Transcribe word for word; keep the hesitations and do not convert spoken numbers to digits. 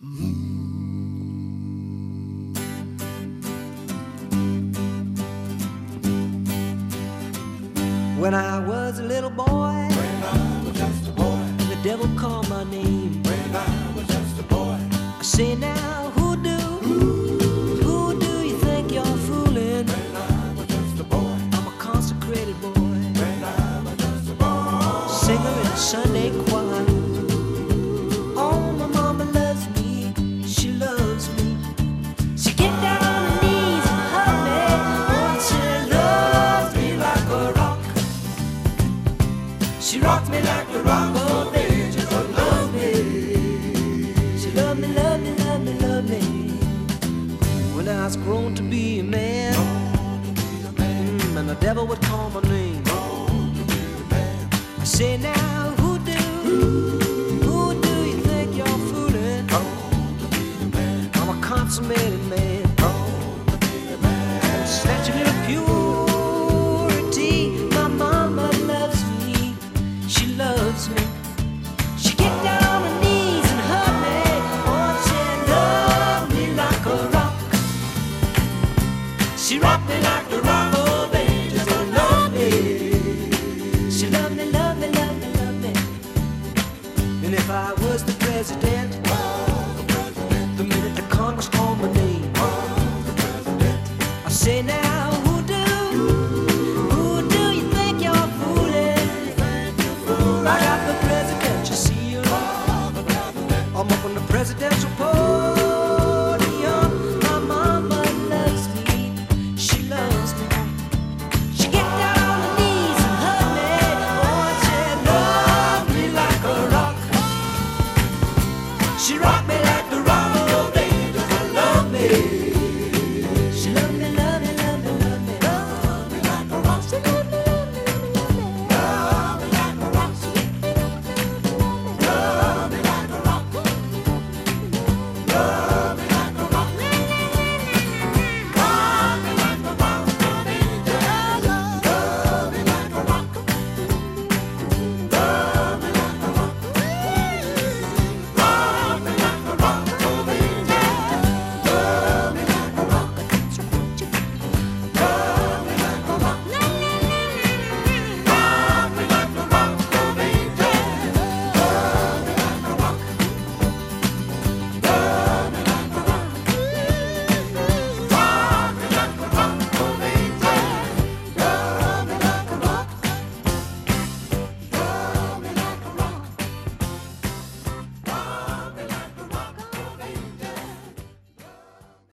When I was a little boy, when I was just a boy, the devil called my name. when I was just a boy, I say now, who do, who do you think you're fooling? when I was just a boy, I'm a consecrated boy, when I was just a boy, singer in a Sunday choir. Oh, my mama loves me, she loves me. She get down on her knees and hug me. Oh, she loves me like a rock. She rocked me like the rock of ages. Oh, love me. She loved me, loved me, loved me, loved me. When I was grown to be a man, mm, and the devil would call my name. I say now, who do, who do you think you're fooling? I'm a consummated man, snatching little purity. My mama loves me, she loves me. She get down on her knees and hug me. Oh, she loved me like a rock. She rocked me like the rock of ages. Oh, love me. She loved me, loved me, loved me, loved me. And if I was the president, the minute the Congress called my name, I say now, who do, who do you think you're fooling? I got the presidential seal. I'm up on the presidential pole.